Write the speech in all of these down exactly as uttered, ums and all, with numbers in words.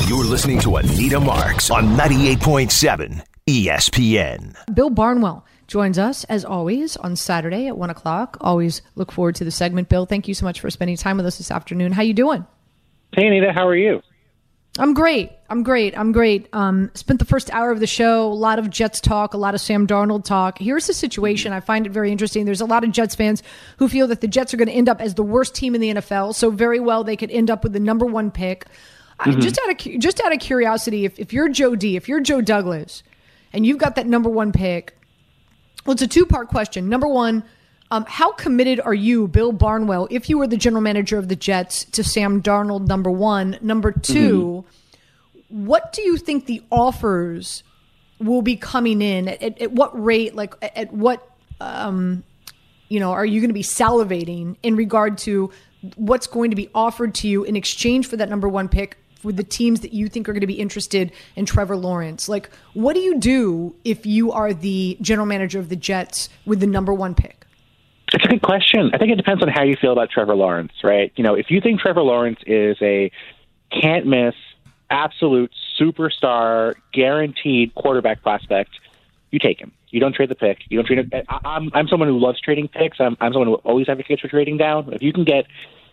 You're listening to Anita Marks on ninety-eight point seven E S P N. Bill Barnwell joins us, as always, on Saturday at one o'clock. Always look forward to the segment. Bill, thank you so much for spending time with us this afternoon. How you doing? Hey, Anita, how are you? I'm great. I'm great. I'm great. Um, spent the first hour of the show, a lot of Jets talk, a lot of Sam Darnold talk. Here's the situation. I find it very interesting. There's a lot of Jets fans who feel that the Jets are going to end up as the worst team in the N F L. So very well, they could end up with the number one pick. Mm-hmm. Just out of just out of curiosity, if, if you're Joe D, if you're Joe Douglas, and you've got that number one pick, well, it's a two-part question. Number one, um, how committed are you, Bill Barnwell, if you were the general manager of the Jets, to Sam Darnold, number one? Number two, mm-hmm. what do you think the offers will be coming in? At, at, at what rate, like at, at what, um, you know, are you going to be salivating in regard to what's going to be offered to you in exchange for that number one pick with the teams that you think are going to be interested in Trevor Lawrence? Like, what do you do if you are the general manager of the Jets with the number one pick? It's a good question. I think it depends on how you feel about Trevor Lawrence, right? You know, if you think Trevor Lawrence is a can't miss, absolute superstar, guaranteed quarterback prospect, you take him. You don't trade the pick. You don't trade it. I'm I'm someone who loves trading picks. I'm I'm someone who always advocates for trading down. If you can get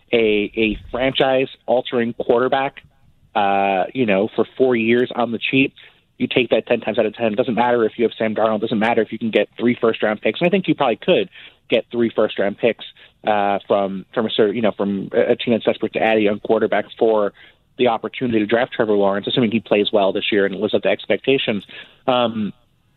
a a franchise altering quarterback, uh, you know, for four years on the cheap, you take that ten times out of ten. It doesn't matter if you have Sam Darnold. It doesn't matter if you can get three first round picks. And I think you probably could get three first round picks uh, from from a certain, you know, from a team that's desperate to add a young quarterback for the opportunity to draft Trevor Lawrence, assuming he plays well this year and lives up to expectations. Um,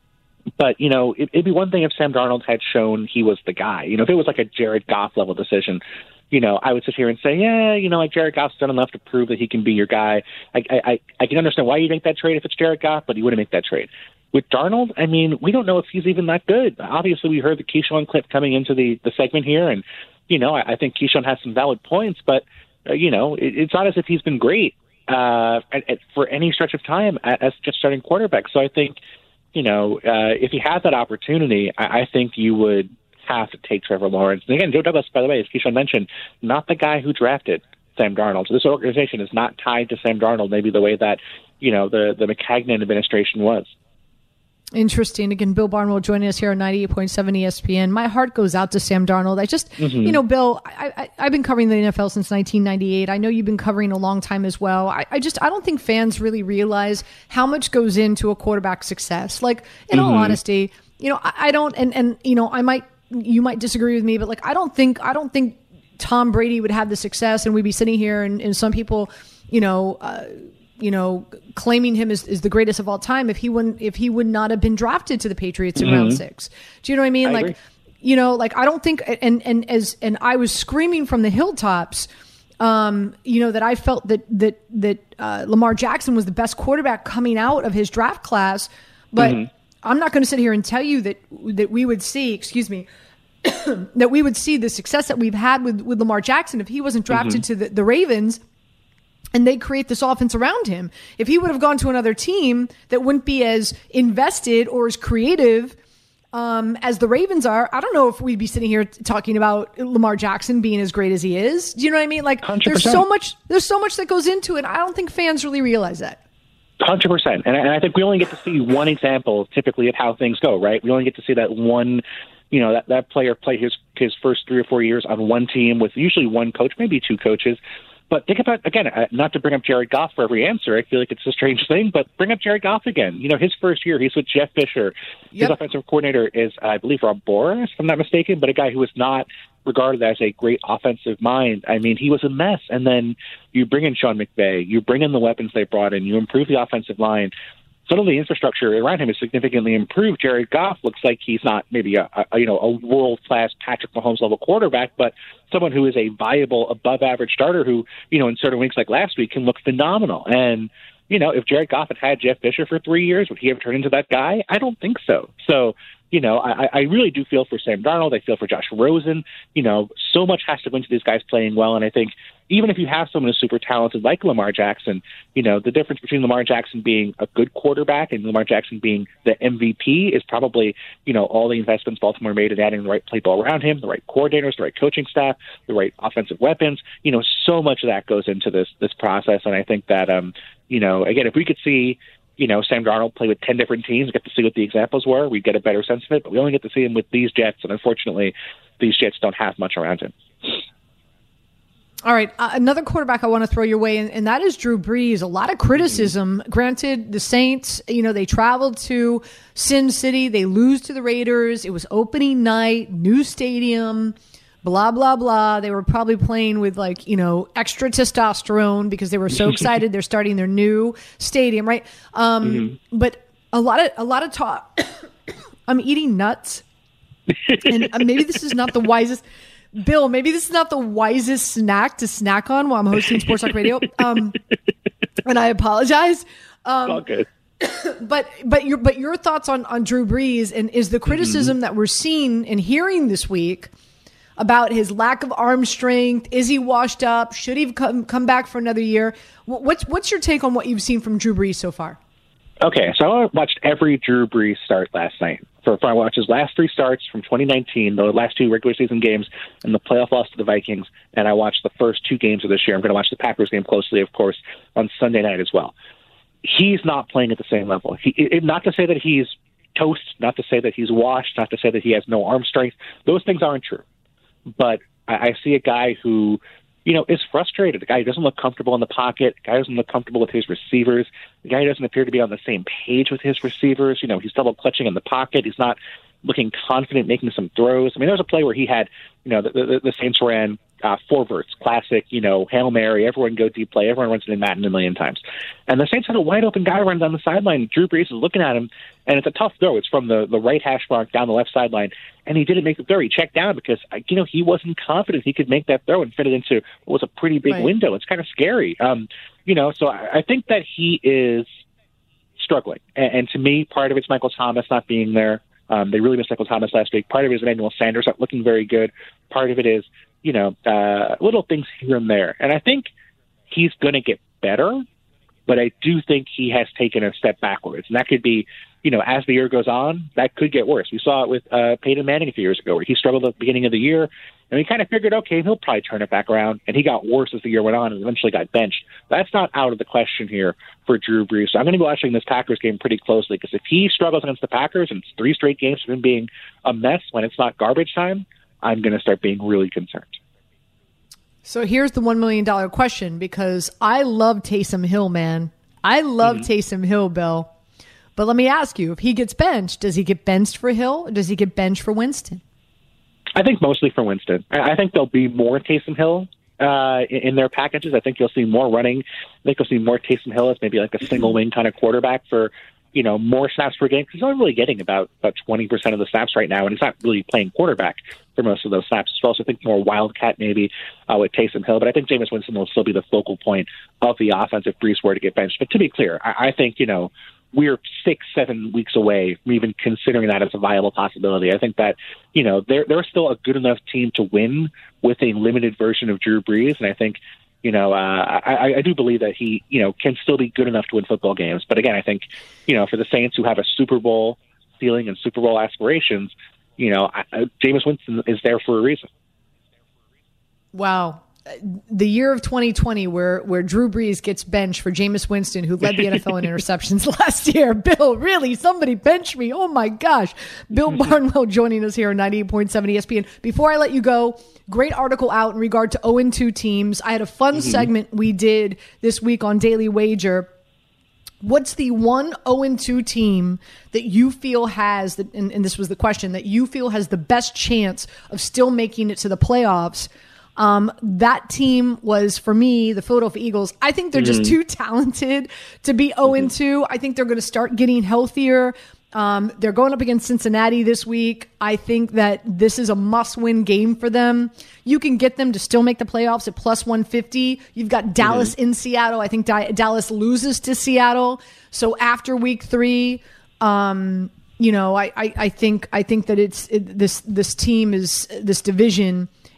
But, you know, it, it'd be one thing if Sam Darnold had shown he was the guy. You know, if it was like a Jared Goff level decision, you know, I would sit here and say, yeah, you know, like Jared Goff's done enough to prove that he can be your guy. I I, I can understand why you make that trade if it's Jared Goff, but you wouldn't make that trade. With Darnold, I mean, we don't know if he's even that good. Obviously, we heard the Keyshawn clip coming into the, the segment here, and, you know, I, I think Keyshawn has some valid points, but, uh, you know, it, it's not as if he's been great uh, at, at, for any stretch of time as just starting quarterback. So I think, you know, uh, if he had that opportunity, I, I think you would have to take Trevor Lawrence. And again, Joe Douglas, by the way, as Keyshawn mentioned, not the guy who drafted Sam Darnold. So this organization is not tied to Sam Darnold, maybe the way that, you know, the, the McCagnon administration was. Interesting. Again, Bill Barnwell joining us here on ninety-eight point seven E S P N. My heart goes out to Sam Darnold. I just, mm-hmm. you know, Bill, I, I, I've been covering the N F L since nineteen ninety-eight. I know you've been covering a long time as well. I, I just, I don't think fans really realize how much goes into a quarterback success. Like, in mm-hmm. all honesty, you know, I, I don't, and, and, you know, I might, you might disagree with me, but like, I don't think, I don't think Tom Brady would have the success and we'd be sitting here and, and some people, you know, uh, you know, claiming him as, as the greatest of all time if he wouldn't, if he would not have been drafted to the Patriots in mm-hmm. round six. Do you know what I mean? I like, agree. you know, like I don't think, and, and as, and I was screaming from the hilltops, um, you know, that I felt that, that, that, uh, Lamar Jackson was the best quarterback coming out of his draft class. But mm-hmm. I'm not going to sit here and tell you that, that we would see, excuse me, that we would see the success that we've had with, with Lamar Jackson if he wasn't drafted mm-hmm. to the, the Ravens. And they create this offense around him. If he would have gone to another team that wouldn't be as invested or as creative um, as the Ravens are, I don't know if we'd be sitting here t- talking about Lamar Jackson being as great as he is. Do you know what I mean? Like, one hundred percent. there's so much, there's so much that goes into it. I don't think fans really realize that. one hundred percent. And I, and I think we only get to see one example, typically, of how things go, right? We only get to see that one, you know, that, that player play his his first three or four years on one team with usually one coach, maybe two coaches. But think about, again, uh, not to bring up Jared Goff for every answer. I feel like it's a strange thing, but bring up Jared Goff again. You know, his first year, he's with Jeff Fisher. His yep. offensive coordinator is, I believe, Rob Boras, if I'm not mistaken, but a guy who was not regarded as a great offensive mind. I mean, he was a mess. And then you bring in Sean McVay, you bring in the weapons they brought in, you improve the offensive line. Suddenly, the infrastructure around him is significantly improved. Jared Goff looks like he's not maybe a, a you know a world class Patrick Mahomes level quarterback, but someone who is a viable, above average starter who, you know, in certain weeks like last week can look phenomenal. And you know, if Jared Goff had had Jeff Fisher for three years, would he have turned into that guy? I don't think so. So, you know, I, I really do feel for Sam Darnold. I feel for Josh Rosen. You know, so much has to go into these guys playing well, and I think, even if you have someone who's super talented like Lamar Jackson, you know, the difference between Lamar Jackson being a good quarterback and Lamar Jackson being the M V P is probably, you know, all the investments Baltimore made in adding the right play ball around him, the right coordinators, the right coaching staff, the right offensive weapons. You know, so much of that goes into this this process. And I think that, um, you know, again, if we could see, you know, Sam Darnold play with ten different teams, get to see what the examples were, we'd get a better sense of it. But we only get to see him with these Jets, and unfortunately, these Jets don't have much around him. All right, uh, another quarterback I want to throw your way, and, and that is Drew Brees. A lot of criticism. Mm-hmm. Granted, the Saints, you know, they traveled to Sin City. They lose to the Raiders. It was opening night, new stadium, blah, blah, blah. They were probably playing with, like, you know, extra testosterone because they were so excited they're starting their new stadium, right? Um, mm-hmm. But a lot of, a lot of talk. I'm eating nuts. And maybe this is not the wisest... Bill, maybe this is not the wisest snack to snack on while I'm hosting Sports Talk Radio, um, and I apologize. Um, All good. But but your but your thoughts on, on Drew Brees, and is the criticism mm-hmm. that we're seeing and hearing this week about his lack of arm strength? Is he washed up? Should he come come back for another year? What's what's your take on what you've seen from Drew Brees so far? Okay, so I watched every Drew Brees start last night. So I watched his last three starts from twenty nineteen, the last two regular season games, and the playoff loss to the Vikings. And I watched the first two games of this year. I'm going to watch the Packers game closely, of course, on Sunday night as well. He's not playing at the same level. He, it, not to say that he's toast, not to say that he's washed, not to say that he has no arm strength. Those things aren't true. But I, I see a guy who, you know, is frustrated. A guy who doesn't look comfortable in the pocket. A guy who doesn't look comfortable with his receivers. A guy who doesn't appear to be on the same page with his receivers. You know, he's double clutching in the pocket. He's not looking confident making some throws. I mean, there was a play where he had, you know, the, the, the Saints ran uh, four verts, classic, you know, Hail Mary, everyone go deep play, everyone runs it in Madden a million times. And the Saints had a wide open guy running down the sideline. Drew Brees is looking at him, and it's a tough throw. It's from the, the right hash mark down the left sideline, and he didn't make the throw. He checked down because, you know, he wasn't confident he could make that throw and fit it into what was a pretty big right. window. It's kind of scary. Um, you know, so I, I think that he is struggling. And, and to me, part of it's Michael Thomas not being there. Um, they really missed Michael Thomas last week. Part of it is Emmanuel Sanders not looking very good. Part of it is, you know, uh, little things here and there. And I think he's going to get better, but I do think he has taken a step backwards. And that could be, you know, as the year goes on, that could get worse. We saw it with uh, Peyton Manning a few years ago where he struggled at the beginning of the year, and we kind of figured, okay, he'll probably turn it back around, and he got worse as the year went on and eventually got benched. That's not out of the question here for Drew Brees. So I'm going to be watching this Packers game pretty closely because if he struggles against the Packers and it's three straight games of him being a mess when it's not garbage time, I'm going to start being really concerned. So here's the one million dollars question, because I love Taysom Hill, man. I love mm-hmm. Taysom Hill, Bill. But let me ask you, if he gets benched, does he get benched for Hill or does he get benched for Winston? I think mostly for Winston. I think there'll be more Taysom Hill uh, in their packages. I think you'll see more running. I think you'll see more Taysom Hill as maybe like a single wing kind of quarterback for, you know, more snaps per game. Because he's only really getting about, about twenty percent of the snaps right now, and he's not really playing quarterback for most of those snaps. So I also think more Wildcat maybe uh, with Taysom Hill. But I think Jameis Winston will still be the focal point of the offense if Brees were to get benched. But to be clear, I, I think, you know, we're six, seven weeks away from even considering that as a viable possibility. I think that, you know, they're, they're still a good enough team to win with a limited version of Drew Brees. And I think, you know, uh, I, I do believe that he, you know, can still be good enough to win football games. But again, I think, you know, for the Saints who have a Super Bowl ceiling and Super Bowl aspirations, you know, I, I, Jameis Winston is there for a reason. Wow. The year of twenty twenty where, where Drew Brees gets benched for Jameis Winston, who led the N F L in interceptions last year. Bill, really? Somebody bench me? Oh, my gosh. Bill Barnwell joining us here on ninety-eight point seven E S P N. Before I let you go, great article out in regard to oh and two teams. I had a fun mm-hmm. segment we did this week on Daily Wager. What's the one oh and two team that you feel has, the, and, and this was the question, that you feel has the best chance of still making it to the playoffs? Um, that team was, for me, the Philadelphia Eagles. I think they're just mm-hmm. too talented to be oh and two. I think they're going to start getting healthier. Um, they're going up against Cincinnati this week. I think that this is a must-win game for them. You can get them to still make the playoffs at plus one fifty. You've got Dallas mm-hmm. in Seattle. I think Di- Dallas loses to Seattle. So after week three, um, you know, I, I, I think I think that it's it, this this team is this division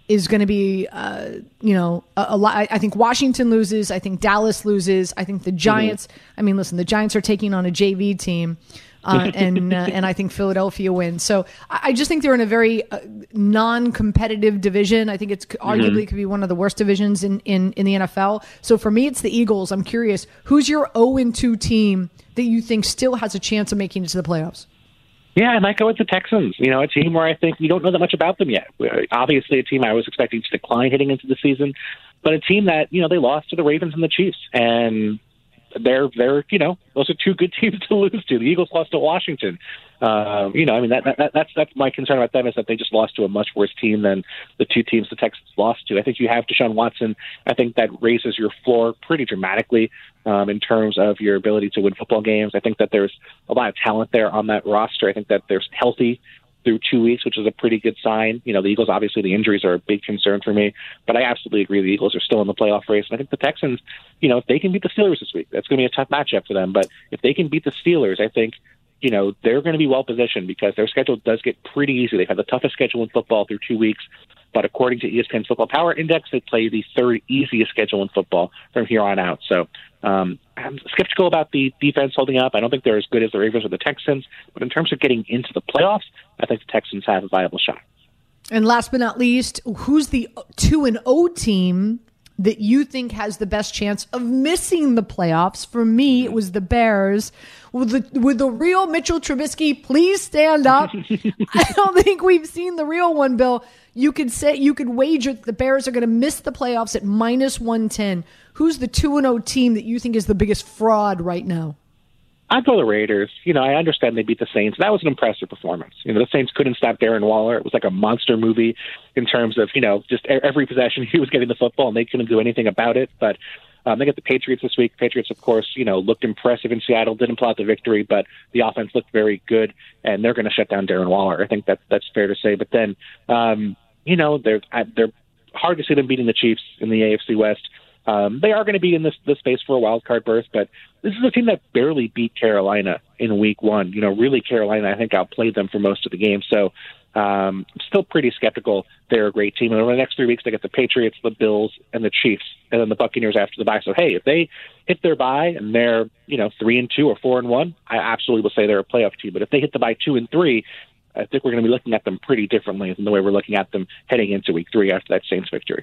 is going to be, uh, you know, a, a lot. I think Washington loses. I think Dallas loses. I think the Giants. Mm-hmm. I mean, listen, the Giants are taking on a J V team, uh, and uh, and I think Philadelphia wins. So I, I just think they're in a very uh, non-competitive division. I think it's mm-hmm. arguably could be one of the worst divisions in, in in the N F L. So for me, it's the Eagles. I'm curious, who's your oh and two team that you think still has a chance of making it to the playoffs? Yeah, I might go with the Texans. You know, a team where I think we don't know that much about them yet. Obviously, a team I was expecting to decline heading into the season, but a team that, you know, they lost to the Ravens and the Chiefs, and they're they're you know, those are two good teams to lose to. The Eagles lost to Washington. Um, you know, I mean that, that that's that's my concern about them, is that they just lost to a much worse team than the two teams the Texans lost to. I think you have Deshaun Watson. I think that raises your floor pretty dramatically um, in terms of your ability to win football games. I think that there's a lot of talent there on that roster. I think that there's healthy through two weeks, which is a pretty good sign. You know, the Eagles, obviously the injuries are a big concern for me, but I absolutely agree the Eagles are still in the playoff race. And I think the Texans, you know, if they can beat the Steelers this week, that's going to be a tough matchup for them. But if they can beat the Steelers, I think, you know, they're going to be well positioned because their schedule does get pretty easy. They've had the toughest schedule in football through two weeks. But according to E S P N's Football Power Index, they play the third easiest schedule in football from here on out. So um, I'm skeptical about the defense holding up. I don't think they're as good as the Ravens or the Texans. But in terms of getting into the playoffs, I think the Texans have a viable shot. And last but not least, who's the two and oh team that you think has the best chance of missing the playoffs? For me, it was the Bears. With the, with the real Mitchell Trubisky, please stand up. I don't think we've seen the real one, Bill. You could say, you could wager that the Bears are going to miss the playoffs at minus one ten. Who's the two and oh team that you think is the biggest fraud right now? I'd go the Raiders. You know, I understand they beat the Saints. That was an impressive performance. You know, the Saints couldn't stop Darren Waller. It was like a monster movie in terms of, you know, just every possession he was getting the football, and they couldn't do anything about it. But um, they get the Patriots this week. Patriots, of course, you know, looked impressive in Seattle, didn't pull out the victory, but the offense looked very good, and they're going to shut down Darren Waller. I think that that's fair to say. But then, um, you know, they're they're hard to see them beating the Chiefs in the A F C West. Um, they are going to be in this, this space for a wild card berth, but this is a team that barely beat Carolina in week one. You know, really Carolina, I think, outplayed them for most of the game. So um, I'm still pretty skeptical they're a great team. And over the next three weeks, they get the Patriots, the Bills, and the Chiefs, and then the Buccaneers after the bye. So, hey, if they hit their bye and they're, you know, three and two or four and one, I absolutely will say they're a playoff team. But if they hit the bye two and three, I think we're going to be looking at them pretty differently than the way we're looking at them heading into week three after that Saints victory.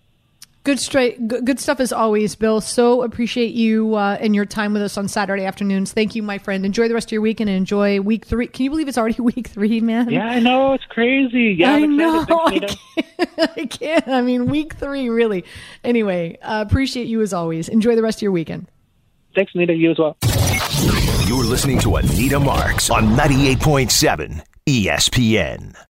Good straight, good stuff as always, Bill. So appreciate you uh, and your time with us on Saturday afternoons. Thank you, my friend. Enjoy the rest of your weekend and enjoy week three. Can you believe it's already week three, man? Yeah, I know. It's crazy. Yeah, I I'm know. excited. I can't, I can't. I mean, week three, really. Anyway, uh, appreciate you as always. Enjoy the rest of your weekend. Thanks, Anita. You as well. You're listening to Anita Marks on ninety-eight point seven E S P N.